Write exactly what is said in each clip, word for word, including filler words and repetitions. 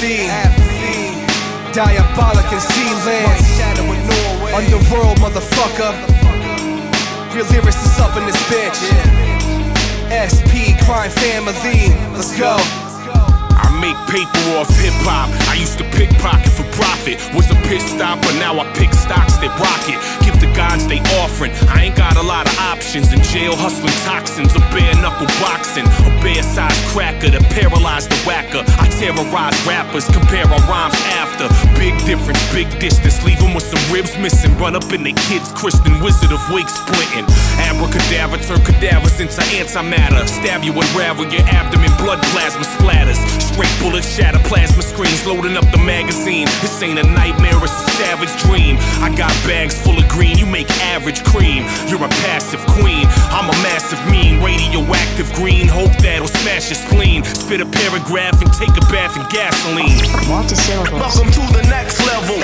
apathy, diabolic and sea lands, underworld motherfucker. Real lyricists up in this bitch. S P Crime Family, let's go. I make paper off hip-hop. I used to pickpocket for profit. Was a pit stopper, now I pick stocks that rocket. Give the gods they offering. I ain't got a lot of options. In jail hustling toxins, or bare knuckle boxing, a bear-sized cracker to paralyze the whacker. I terrorize rappers, compare our rhymes after. Big difference, big distance. Leave them with some ribs missing. Run up in they kids, Kristen Wizard of wig splitting. Abracadabra, turn cadavers into antimatter. Stab you and ravel your abdomen, blood plasma splatters. Straight bullets shatter plasma screens, loading up the magazine. This ain't a nightmare, it's a savage dream. I got bags full of green, you make average cream. You're a passive queen, I'm a massive mean. Radioactive green, hope that'll smash your spleen. Spit a paragraph and take a bath in gasoline. Welcome to the next level.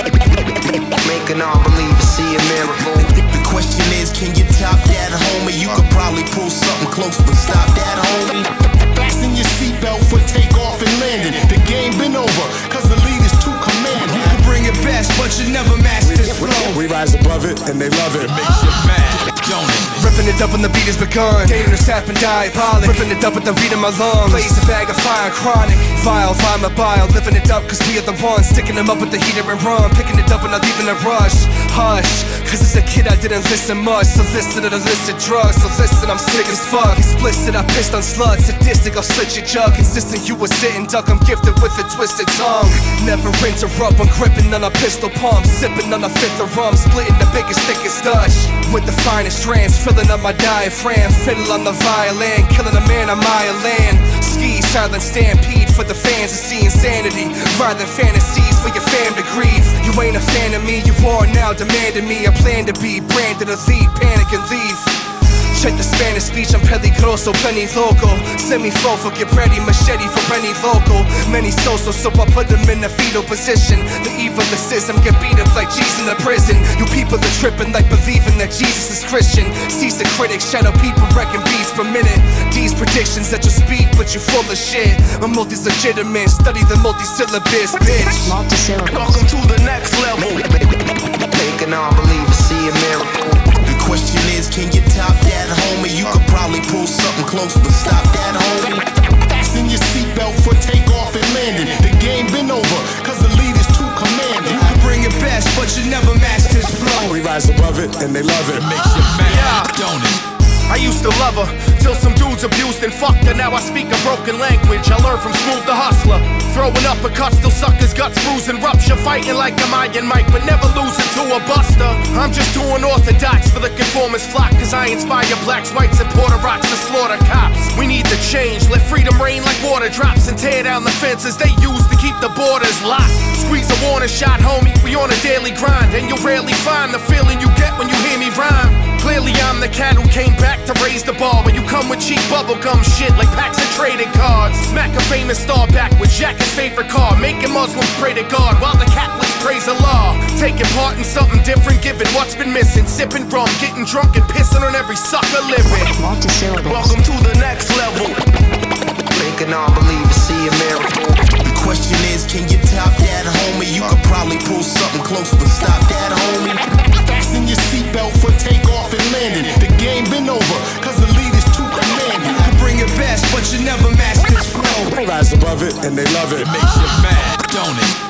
Make a non-believer see a miracle. The question is, can you top that, homie? You could probably pull something close, but stop that, homie. Fasten your seatbelt for takeoff and landing. The game been over, cause the lead is too commanding. You can bring it best, but you never master this flow. We rise above it, and they love it. It makes you mad, don't it? Ripping it up when the beat has begun. Dangerous, happen, diabolic. Ripping it up with the beat in my lungs. Blaze a bag of fire, chronic. Vile, vile, my bile. Living it up cause we are the ones. Sticking them up with the heater and run. Picking it up and not leaving a rush. Hush, cause as a kid I didn't listen much. Solicited illicit drugs. So listen, I'm sick as fuck. Explicit, I pissed on sluts. Sadistic, I'll slit your jug. Consistent, you were sitting duck. I'm gifted with a twisted tongue. Never interrupt, I'm gripping on a pistol pump. Sipping on a fifth of rum. Splitting the biggest, thickest Dutch. With the finest strands, filling up my diaphragm. Fiddle on the violin, killing a man on mile land. Ski, silent stampede for the fans to see insanity. Rather than fantasies for your fam to grieve. You ain't a fan of me, you are now demanding me. I plan to be branded a lead, panic and leave. Check the Spanish speech, I'm peligroso, plenty loco. Semi-fofo, get ready, machete for any local. Many social, so I put them in a fetal position. The evil of system get beat up like Jesus in the prison. You people are tripping like believing that Jesus is Christian. Cease the critics, shadow people wrecking beats per minute. These predictions that you speak, but you full of shit. My multi's legitimate, study the multi-syllabus, bitch. Welcome to the next level. Make a non-believer see a miracle. The question is, can you top that, homie? You could probably pull something close, but stop that, homie. Fasten your seatbelt for takeoff and landing. The game been over, cause the lead is too commanding. You can bring it best, but you never master this flow. We rise above it, and they love it. It makes you mad, don't it? I used to love her, till some dudes abused and fucked her. Now I speak a broken language, I learned from Smooth the Hustler. Throwing uppercuts till suckers' guts bruise and rupture. Fighting like a Iron Mike, but never losing to a buster. I'm just too unorthodox for the conformist flock, cause I inspire blacks, whites, and Puerto Rocks to slaughter cops. We need to change, let freedom rain like water drops, and tear down the fences they use to keep the borders locked. Squeeze a warning shot, homie, we on a daily grind, and you'll rarely find the feeling you get when you hear me rhyme. Clearly I'm the cat who came back to raise the bar. When you come with cheap bubblegum shit like packs of trading cards. Smack a famous star back with Jack his favorite car. Making Muslims pray to God while the Catholics praise Allah. Taking part in something different, given what's been missing. Sipping rum, getting drunk and pissing on every sucker living. Welcome to the next level. Make a non-believer see a miracle. The question is, can you top that, homie? You could probably pull something close, but stop that, homie. Fasten your seatbelt for takeoff and landing. The game been over, cause the lead is too commanding. You can bring it best, but you never master this flow. We rise above it, and they love it. It makes you mad, don't it?